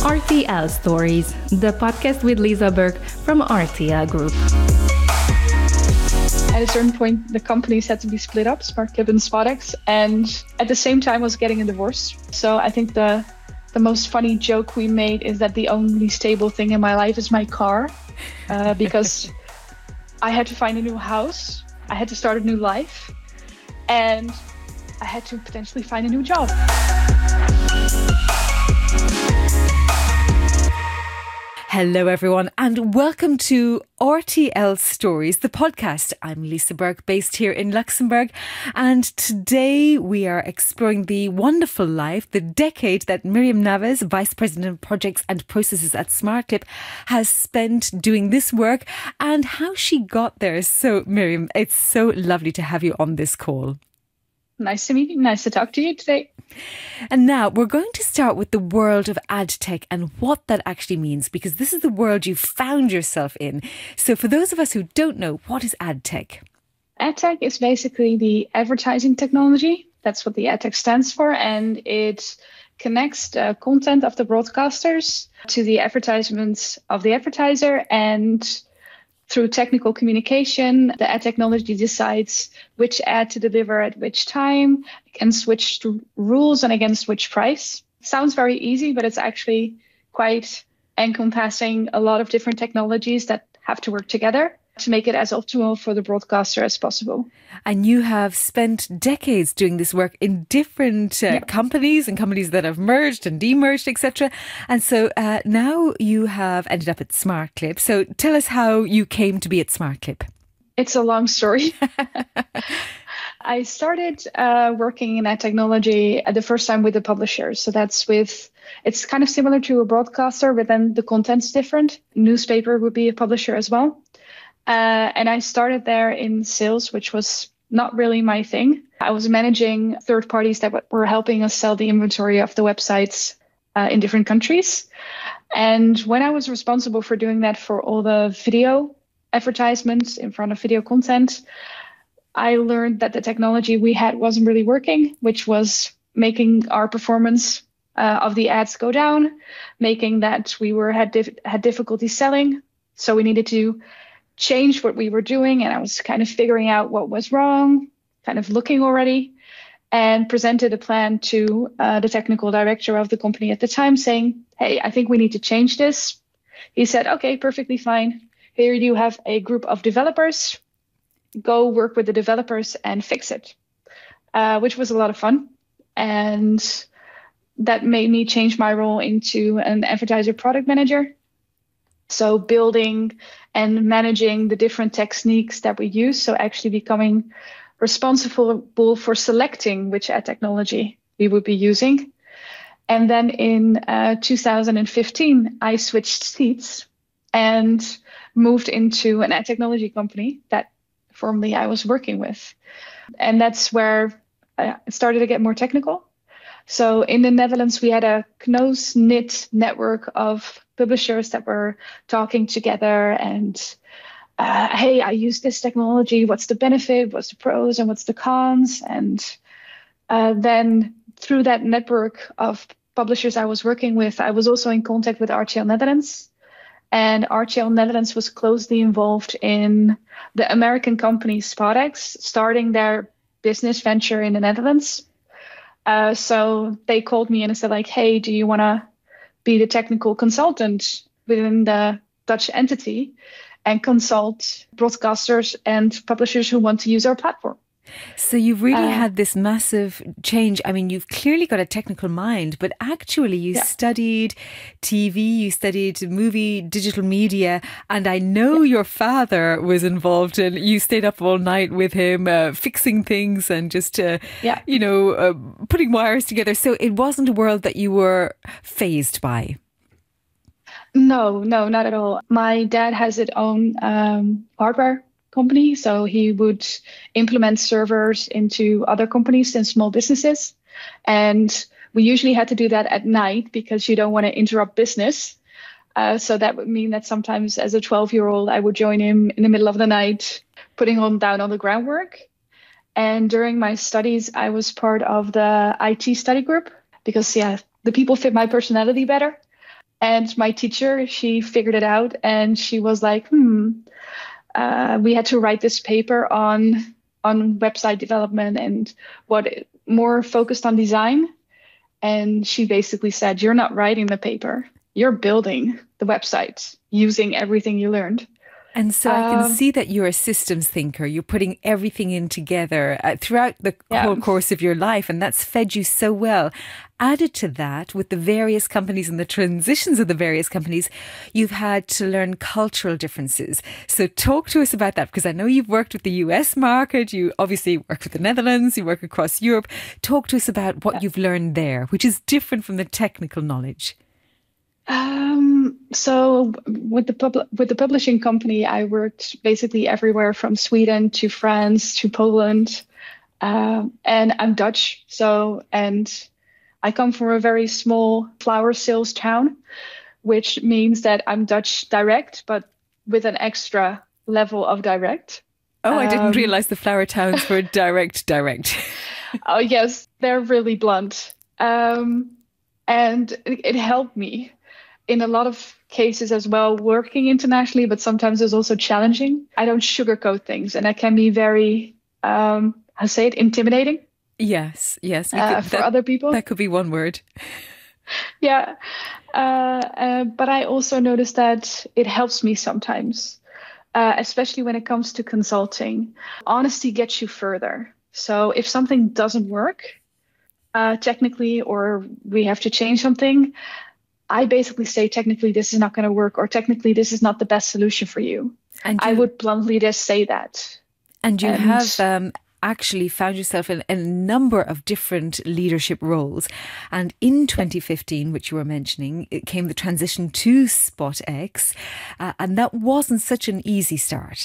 RTL Stories, the podcast with Lisa Berg from RTL Group. At a certain point, the companies had to be split up, SmartClip and SpotX, and at the same time I was getting a divorce. So I think the most funny joke we made is that the only stable thing in my life is my car, because I had to find a new house, I had to start a new life, and I had to potentially find a new job. Hello, everyone, and welcome to RTL Stories, the podcast. I'm Lisa Berg, based here in Luxembourg, and today we are exploring the wonderful life, the decade that Miriam Naves, Vice President of Projects and Processes at SmartClip, has spent doing this work and how she got there. So, Miriam, it's so lovely to have you on this call. Nice to meet you. Nice to talk to you today. And now we're going to start with the world of ad tech and what that actually means, because this is the world you found yourself in. So for those of us who don't know, what is ad tech? Ad tech is basically the advertising technology. That's what the ad tech stands for. And it connects the content of the broadcasters to the advertisements of the advertiser, and through technical communication, the ad technology decides which ad to deliver at which time, against which rules and against which price. Sounds very easy, but it's actually quite encompassing a lot of different technologies that have to work together to make it as optimal for the broadcaster as possible. And you have spent decades doing this work in different companies and companies that have merged and demerged, etc. And so now you have ended up at SmartClip. So tell us how you came to be at SmartClip. It's a long story. I started working in ad technology at the first time with the publishers. So it's kind of similar to a broadcaster, but then the content's different. Newspaper would be a publisher as well. And I started there in sales, which was not really my thing. I was managing third parties that were helping us sell the inventory of the websites in different countries. And when I was responsible for doing that for all the video advertisements in front of video content, I learned that the technology we had wasn't really working, which was making our performance of the ads go down, making that we had difficulty selling. So we needed to change what we were doing, and I was kind of figuring out what was wrong, kind of looking already, and presented a plan to the technical director of the company at the time, saying, hey, I think we need to change this. He said, okay, perfectly fine. Here you have a group of developers. Go work with the developers and fix it, which was a lot of fun. And that made me change my role into an advertiser product manager. So building and managing the different techniques that we use. So actually becoming responsible for selecting which ad technology we would be using. And then in 2015, I switched seats and moved into an ad technology company that formerly I was working with. And that's where I started to get more technical. So in the Netherlands, we had a close-knit network of publishers that were talking together and, hey, I use this technology. What's the benefit? What's the pros and what's the cons? And then through that network of publishers I was working with, I was also in contact with RTL Netherlands. And RTL Netherlands was closely involved in the American company SpotX starting their business venture in the Netherlands. So they called me and said, like, hey, do you want to be the technical consultant within the Dutch entity and consult broadcasters and publishers who want to use our platform? So you've really had this massive change. I mean, you've clearly got a technical mind, but actually you studied TV, you studied movie, digital media, and I know your father was involved and you stayed up all night with him, fixing things and just, putting wires together. So it wasn't a world that you were fazed by. No, not at all. My dad has his own hardware company, so he would implement servers into other companies and small businesses, and we usually had to do that at night because you don't want to interrupt business. So that would mean that sometimes as a 12-year-old I would join him in the middle of the night putting down all the groundwork. And during my studies I was part of the IT study group because the people fit my personality better. And my teacher, she figured it out, and she was like, we had to write this paper on website development and more focused on design. And she basically said, you're not writing the paper, you're building the website using everything you learned. And so I can see that you're a systems thinker. You're putting everything in together throughout the whole course of your life, and that's fed you so well. Added to that, with the various companies and the transitions of the various companies, you've had to learn cultural differences. So talk to us about that, because I know you've worked with the US market. You obviously work with the Netherlands. You work across Europe. Talk to us about what you've learned there, which is different from the technical knowledge. So with the publishing company, I worked basically everywhere from Sweden to France to Poland, and I'm Dutch. And I come from a very small flower sales town, which means that I'm Dutch direct, but with an extra level of direct. Oh, I didn't realize the flower towns were direct. Oh, yes, they're really blunt. And it helped me in a lot of cases as well, working internationally, but sometimes it's also challenging. I don't sugarcoat things, and that can be very, intimidating. Yes. For other people. That could be one word. Yeah. But I also noticed that it helps me sometimes, especially when it comes to consulting. Honesty gets you further. So if something doesn't work technically, or we have to change something, I basically say, technically, this is not going to work, or technically, this is not the best solution for you. I would bluntly just say that. And you have actually found yourself in a number of different leadership roles. And in 2015, which you were mentioning, it came the transition to SpotX. And that wasn't such an easy start.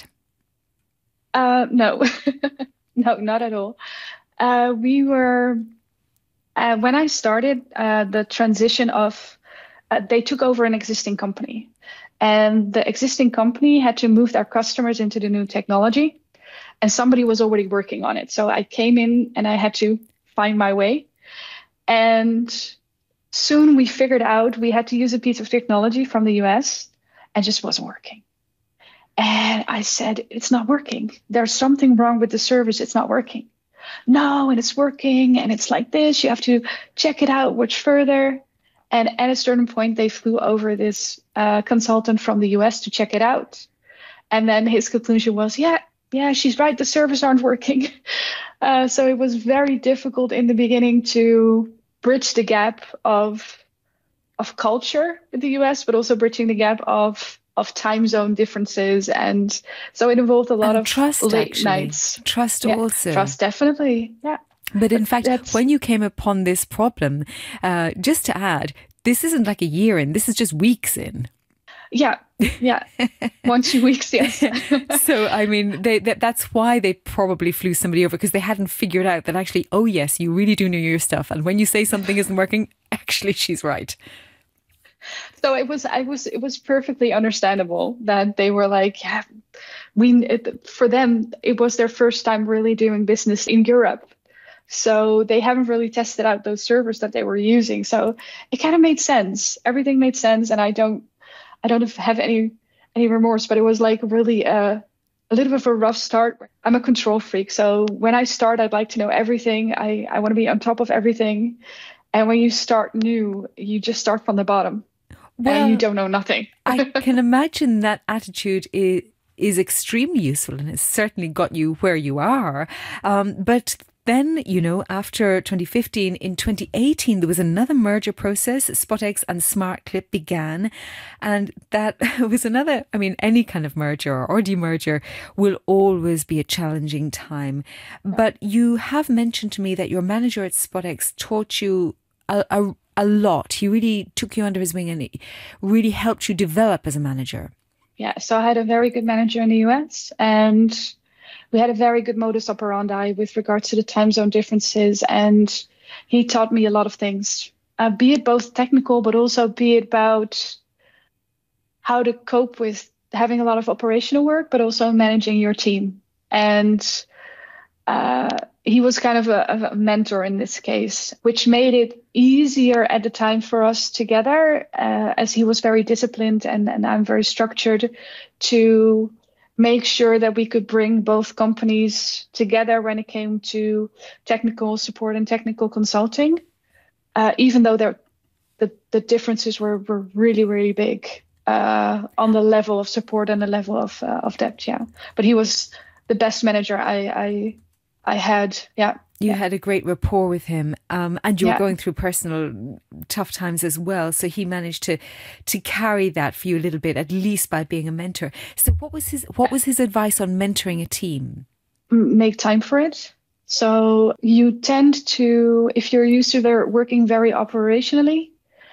No, no, not at all. We were, when I started the transition of, they took over an existing company, and the existing company had to move their customers into the new technology, and somebody was already working on it. So I came in and I had to find my way. And soon we figured out we had to use a piece of technology from the US, and just wasn't working. And I said, it's not working. There's something wrong with the service. It's not working. No, and it's working, and it's like this. You have to check it out much further. And at a certain point, they flew over this consultant from the US to check it out. And then his conclusion was, yeah, she's right. The servers aren't working. So it was very difficult in the beginning to bridge the gap of culture in the US, but also bridging the gap of time zone differences. And so it involved a lot of trust, late nights. Trust also. Trust, definitely. Yeah. But in fact, when you came upon this problem, just to add, this isn't like a year in, this is just weeks in. Yeah. 1-2 weeks, yes. So, I mean, that's why they probably flew somebody over, because they hadn't figured out that actually, oh yes, you really do know your stuff. And when you say something isn't working, actually she's right. So it was perfectly understandable that they were like, yeah, for them, it was their first time really doing business in Europe. So they haven't really tested out those servers that they were using. So it kind of made sense. Everything made sense. And I don't have any remorse, but it was like really a little bit of a rough start. I'm a control freak. So when I start, I'd like to know everything. I want to be on top of everything. And when you start new, you just start from the bottom. Well, and you don't know nothing. I can imagine that attitude is extremely useful, and it's certainly got you where you are. But then, after 2015, in 2018, there was another merger process. SpotX and SmartClip began. And that was another, any kind of merger or demerger will always be a challenging time. But you have mentioned to me that your manager at SpotX taught you a lot. He really took you under his wing and he really helped you develop as a manager. Yeah, so I had a very good manager in the US, and we had a very good modus operandi with regards to the time zone differences. And he taught me a lot of things, be it both technical, but also be it about how to cope with having a lot of operational work, but also managing your team. And he was kind of a mentor in this case, which made it easier at the time for us together, as he was very disciplined and I'm very structured, to make sure that we could bring both companies together when it came to technical support and technical consulting, even though the differences were really, really big on the level of support and the level of depth. Yeah, but he was the best manager I had. Yeah. You had a great rapport with him, and you were going through personal tough times as well. So he managed to carry that for you a little bit, at least by being a mentor. So what was his advice on mentoring a team? Make time for it. So you tend to, if you're used to working very operationally,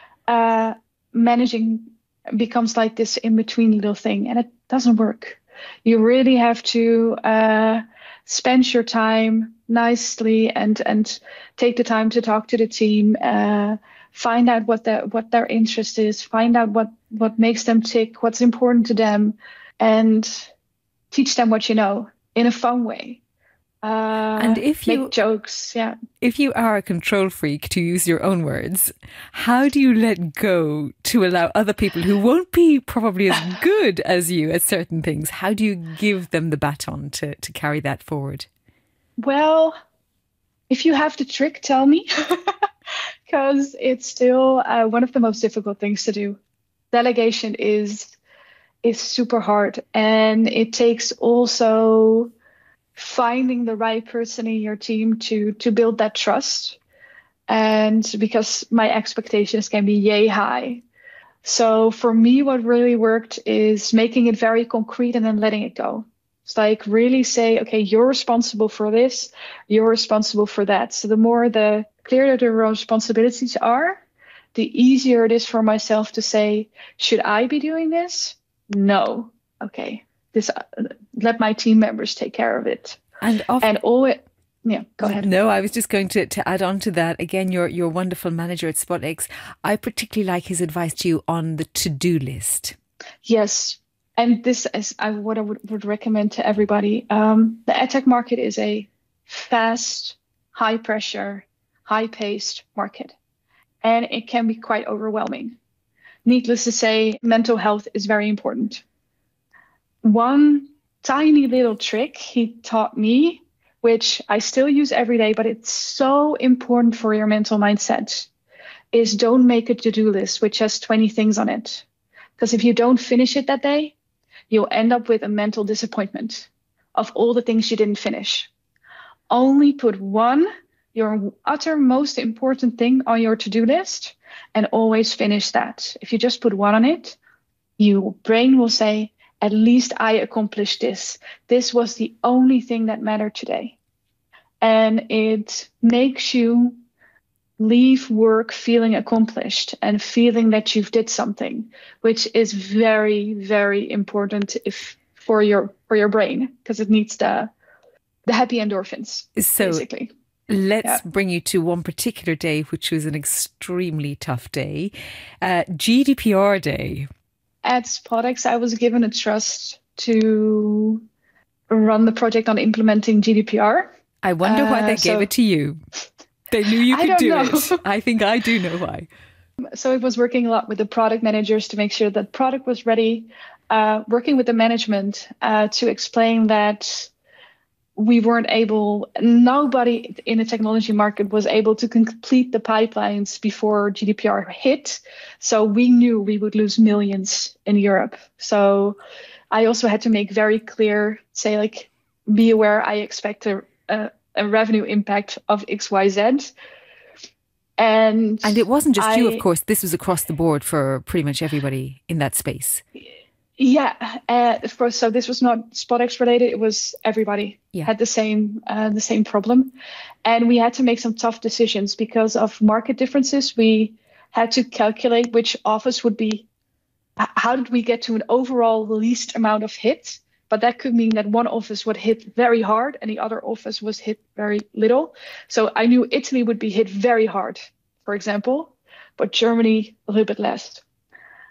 managing becomes like this in between little thing, and it doesn't work. You really have to spend your time nicely and take the time to talk to the team, find out what their interest is, find out what makes them tick, what's important to them, and teach them what you know in a fun way. And if you make jokes, if you are a control freak, to use your own words, how do you let go to allow other people who won't be probably as good as you at certain things? How do you give them the baton to carry that forward? Well, if you have the trick, tell me, because it's still one of the most difficult things to do. Delegation is super hard, and it takes also finding the right person in your team to build that trust. And because my expectations can be yay high. So for me, what really worked is making it very concrete and then letting it go. It's like really say, okay, you're responsible for this, you're responsible for that. So the clearer the responsibilities are, the easier it is for myself to say, should I be doing this? No. Okay. Let my team members take care of it. Go ahead. No, I was just going to add on to that. Again, your wonderful manager at SpotX, I particularly like his advice to you on the to-do list. Yes. And this is what I would recommend to everybody. The edtech market is a fast, high pressure, high paced market. And it can be quite overwhelming. Needless to say, mental health is very important. One tiny little trick he taught me, which I still use every day, but it's so important for your mental mindset, is don't make a to-do list which has 20 things on it. Because if you don't finish it that day, you'll end up with a mental disappointment of all the things you didn't finish. Only put one, your uttermost important thing on your to-do list, and always finish that. If you just put one on it, your brain will say, at least I accomplished this. This was the only thing that mattered today. And it makes you leave work feeling accomplished and feeling that you've did something, which is very, very important for your brain, because it needs the happy endorphins, basically. Let's bring you to one particular day, which was an extremely tough day, GDPR Day. At SpotX, I was given a trust to run the project on implementing GDPR. I wonder why they gave it to you. They knew you could do it. I think I do know why. So it was working a lot with the product managers to make sure that product was ready, working with the management to explain that nobody in the technology market was able to complete the pipelines before GDPR hit. So we knew we would lose millions in Europe. So I also had to make very clear, say like, be aware, I expect a revenue impact of XYZ. And it wasn't just you, of course. This was across the board for pretty much everybody in that space. Yeah, of course. So this was not SpotX related. It was everybody had the same problem, and we had to make some tough decisions because of market differences. We had to calculate which office would be. How did we get to an overall least amount of hit? But that could mean that one office would hit very hard and the other office was hit very little. So I knew Italy would be hit very hard, for example, but Germany a little bit less.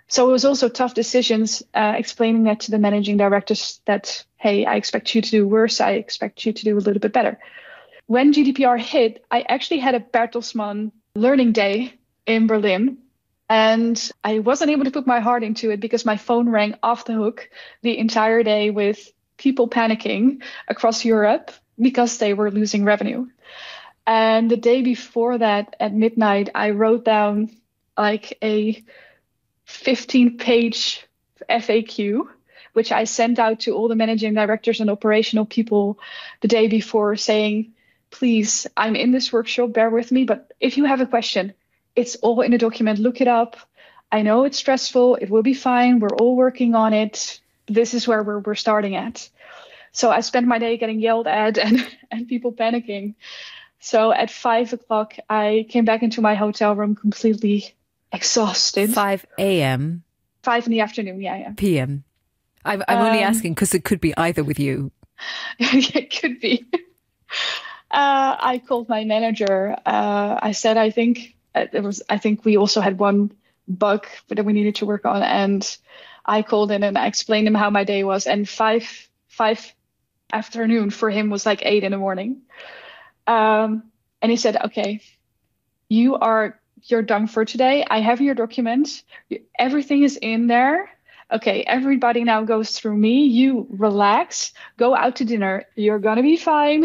So it was also tough decisions, explaining that to the managing directors that, hey, I expect you to do worse. I expect you to do a little bit better. When GDPR hit, I actually had a Bertelsmann learning day in Berlin. And I wasn't able to put my heart into it because my phone rang off the hook the entire day with people panicking across Europe because they were losing revenue. And the day before that, at midnight, I wrote down like a 15-page FAQ, which I sent out to all the managing directors and operational people the day before, saying, please, I'm in this workshop, bear with me, but if you have a question, it's all in a document, look it up. I know it's stressful, it will be fine, we're all working on it. This is where we're starting at. So I spent my day getting yelled at and people panicking. So at 5 o'clock, I came back into my hotel room completely exhausted. 5 a.m. 5 in the afternoon, yeah. PM. I'm only asking because it could be either with you. It could be. I called my manager. I said, I think we also had one bug that we needed to work on. And I called in and I explained him how my day was. And 5 afternoon for him was like 8 in the morning. And he said, okay, you're done for today. I have your document. Everything is in there. Okay, everybody now goes through me. You relax, go out to dinner. You're going to be fine.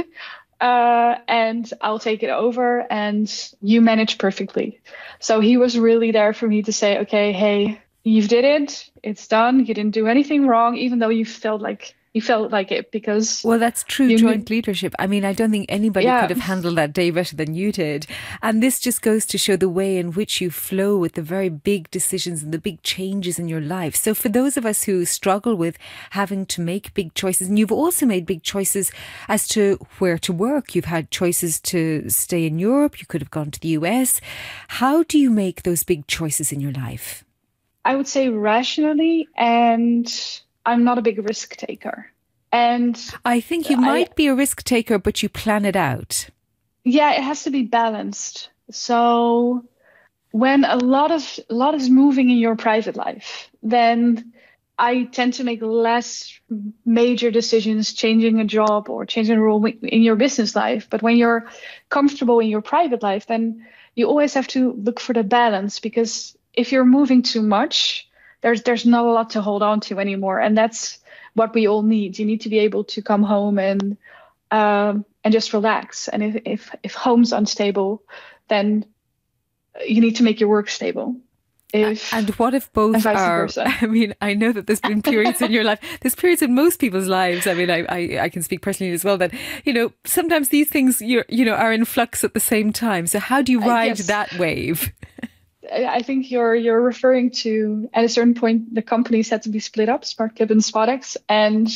And I'll take it over and you manage perfectly. So he was really there for me to say, okay, hey, you did it. It's done. You didn't do anything wrong, even though you felt like it because... Well, that's true joint leadership. I mean, I don't think anybody could have handled that day better than you did. And this just goes to show the way in which you flow with the very big decisions and the big changes in your life. So for those of us who struggle with having to make big choices, and you've also made big choices as to where to work. You've had choices to stay in Europe. You could have gone to the US. How do you make those big choices in your life? I would say rationally, and I'm not a big risk taker. And I think you might be a risk taker, but you plan it out. Yeah, it has to be balanced. So when a lot is moving in your private life, then I tend to make less major decisions, changing a job or changing a role in your business life. But when you're comfortable in your private life, then you always have to look for the balance, because if you're moving too much, there's not a lot to hold on to anymore. And that's what we all need. You need to be able to come home and just relax. And if home's unstable, then you need to make your work stable. And what if both are? Versa. I mean, I know that there's been periods in your life. There's periods in most people's lives. I mean, I can speak personally as well that, sometimes these things are in flux at the same time. So how do you ride that wave? I think you're referring to, at a certain point, the companies had to be split up, SmartClip and SpotX, and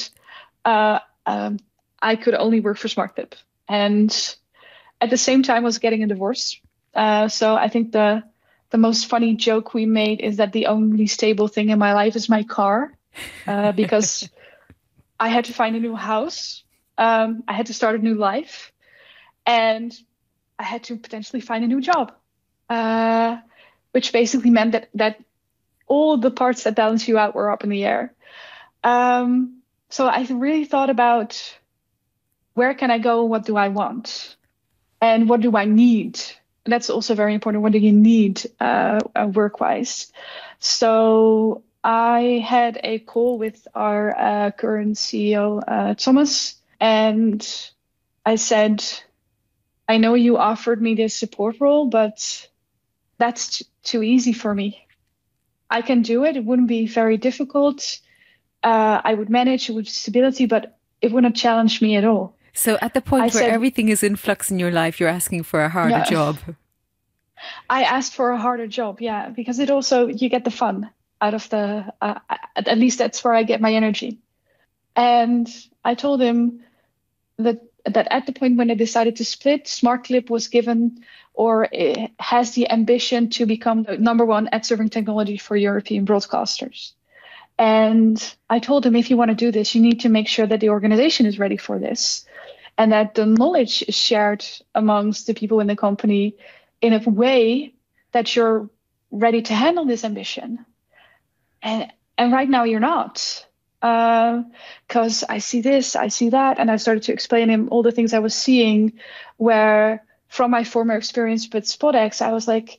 I could only work for SmartClip. And at the same time, I was getting a divorce. So I think the most funny joke we made is that the only stable thing in my life is my car, because I had to find a new house. I had to start a new life, and I had to potentially find a new job. Which basically meant that all the parts that balance you out were up in the air. So I really thought about, where can I go? What do I want? And what do I need? And that's also very important. What do you need work-wise? So I had a call with our current CEO, Thomas, and I said, I know you offered me this support role, but that's too easy for me. I can do it. It wouldn't be very difficult. I would manage it with stability, but it wouldn't challenge me at all. So at the point where everything is in flux in your life, you're asking for a harder job. I asked for a harder job, yeah, because it also, you get the fun out of the, at least that's where I get my energy. And I told him that at the point when I decided to split, SmartClip was given, or it has the ambition to become the number one ad serving technology for European broadcasters. And I told him, if you want to do this, you need to make sure that the organization is ready for this, and that the knowledge is shared amongst the people in the company in a way that you're ready to handle this ambition. And right now you're not. Because I see this, I see that. And I started to explain him all the things I was seeing, where from my former experience with SpotX, I was like,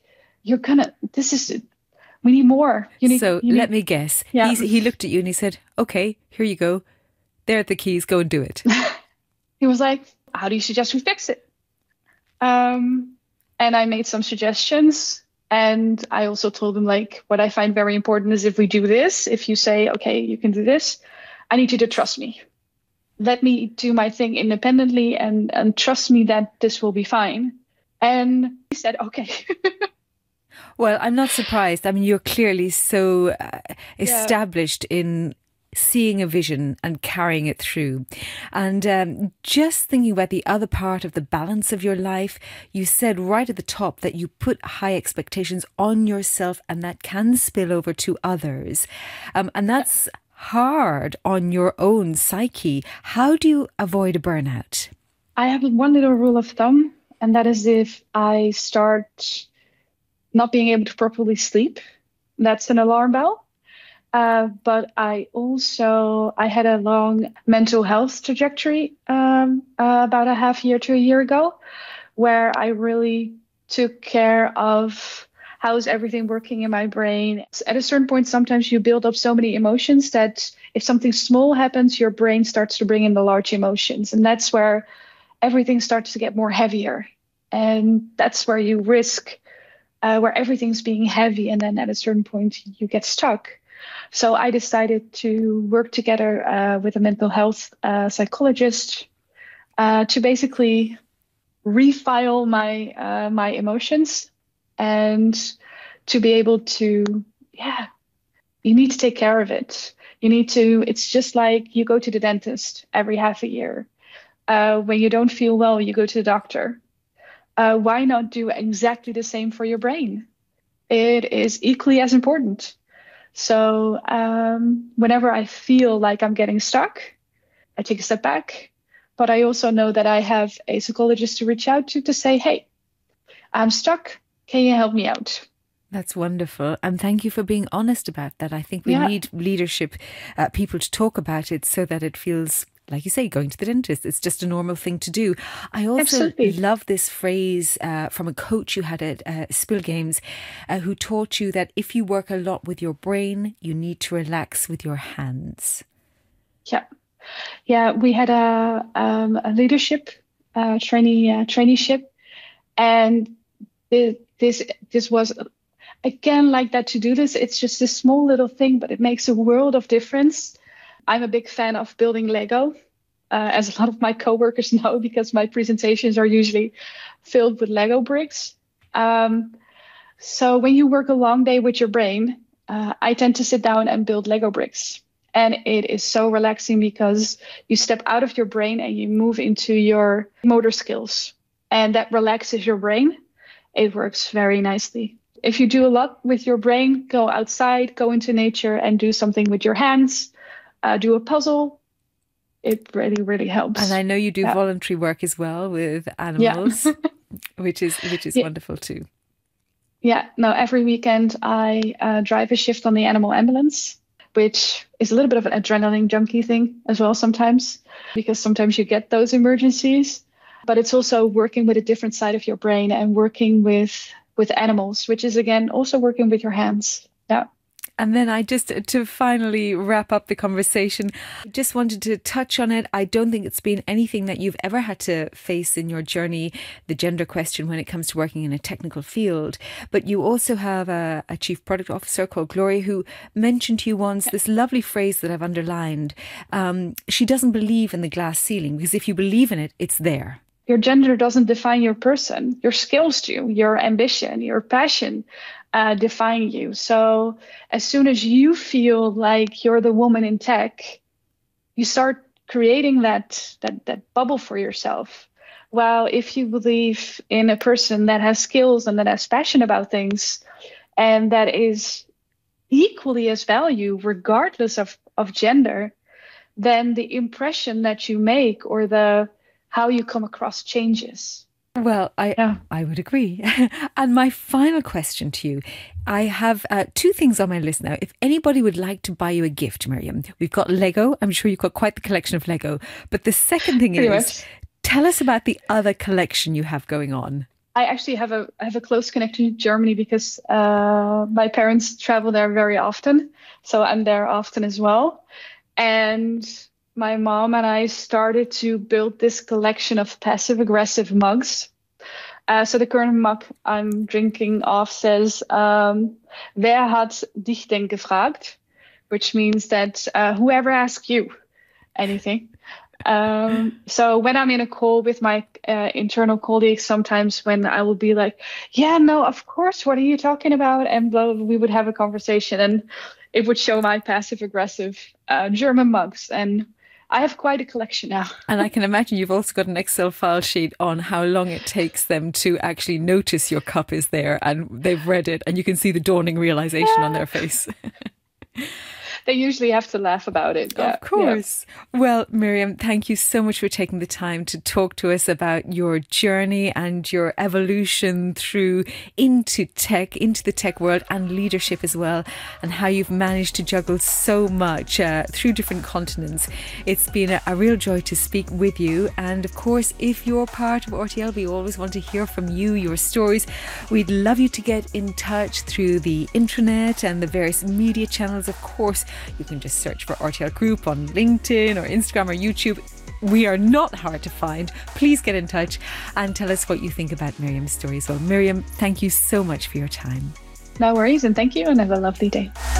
we need more. Let me guess. Yeah. He looked at you and he said, okay, here you go. There are the keys, go and do it. He was like, how do you suggest we fix it? And I made some suggestions. And I also told him, like, what I find very important is if we do this, if you say, okay, you can do this, I need you to trust me. Let me do my thing independently and trust me that this will be fine. And he said, okay. Well, I'm not surprised. I mean, you're clearly so established in seeing a vision and carrying it through. And just thinking about the other part of the balance of your life, you said right at the top that you put high expectations on yourself and that can spill over to others. And that's hard on your own psyche. How do you avoid a burnout? I have one little rule of thumb, and that is if I start not being able to properly sleep, that's an alarm bell. But I had a long mental health trajectory about a half year to a year ago, where I really took care of how is everything working in my brain. At a certain point, sometimes you build up so many emotions that if something small happens, your brain starts to bring in the large emotions. And that's where everything starts to get more heavier. And that's where you risk where everything's being heavy. And then at a certain point, you get stuck. So I decided to work together with a mental health psychologist to basically refile my emotions and to be able to, you need to take care of it. It's just like you go to the dentist every half a year. When you don't feel well, you go to the doctor. Why not do exactly the same for your brain? It is equally as important. So whenever I feel like I'm getting stuck, I take a step back. But I also know that I have a psychologist to reach out to say, hey, I'm stuck. Can you help me out? That's wonderful. And thank you for being honest about that. I think we need leadership people to talk about it so that it feels, like you say, going to the dentist. It's just a normal thing to do. I also love this phrase from a coach you had at Spill Games who taught you that if you work a lot with your brain, you need to relax with your hands. Yeah, we had a leadership traineeship, and this was again like that to-do list. It's just a small little thing, but it makes a world of difference. I'm a big fan of building Lego, as a lot of my coworkers know, because my presentations are usually filled with Lego bricks. So when you work a long day with your brain, I tend to sit down and build Lego bricks. And it is so relaxing because you step out of your brain and you move into your motor skills. And that relaxes your brain. It works very nicely. If you do a lot with your brain, go outside, go into nature and do something with your hands. Do a puzzle. It really, really helps. And I know you do voluntary work as well with animals, which is wonderful too. Yeah, no, every weekend I drive a shift on the animal ambulance, which is a little bit of an adrenaline junkie thing as well sometimes, because sometimes you get those emergencies. But it's also working with a different side of your brain and working with animals, which is, again, also working with your hands. Yeah. And then to finally wrap up the conversation, I just wanted to touch on it. I don't think it's been anything that you've ever had to face in your journey, the gender question when it comes to working in a technical field. But you also have a chief product officer called Gloria who mentioned to you once this lovely phrase that I've underlined. She doesn't believe in the glass ceiling because if you believe in it, it's there. Your gender doesn't define your person. Your skills do, your ambition, your passion define you. So as soon as you feel like you're the woman in tech, you start creating that bubble for yourself. While if you believe in a person that has skills and that has passion about things and that is equally as value regardless of gender, then the impression that you make or how you come across changes. Well, I would agree. And my final question to you, I have two things on my list now. If anybody would like to buy you a gift, Miriam, we've got Lego. I'm sure you've got quite the collection of Lego. But the second thing is, tell us about the other collection you have going on. I actually have a close connection to Germany because my parents travel there very often. So I'm there often as well. And my mom and I started to build this collection of passive-aggressive mugs. So the current mug I'm drinking off says, Wer hat dich denn gefragt? Which means that whoever asked you anything. So when I'm in a call with my internal colleagues, sometimes when I will be like, yeah, no, of course, what are you talking about? And we would have a conversation and it would show my passive-aggressive German mugs. And I have quite a collection now. And I can imagine you've also got an Excel file sheet on how long it takes them to actually notice your cup is there and they've read it and you can see the dawning realization on their face. They usually have to laugh about it. Yeah. Of course. Yeah. Well, Miriam, thank you so much for taking the time to talk to us about your journey and your evolution into the tech world and leadership as well, and how you've managed to juggle so much through different continents. It's been a real joy to speak with you. And of course, if you're part of RTL, we always want to hear from you, your stories. We'd love you to get in touch through the intranet and the various media channels. Of course, you can just search for RTL Group on LinkedIn or Instagram or YouTube. We are not hard to find. Please get in touch and tell us what you think about Miriam's story as well. Miriam, thank you so much for your time. No worries, and thank you, and have a lovely day.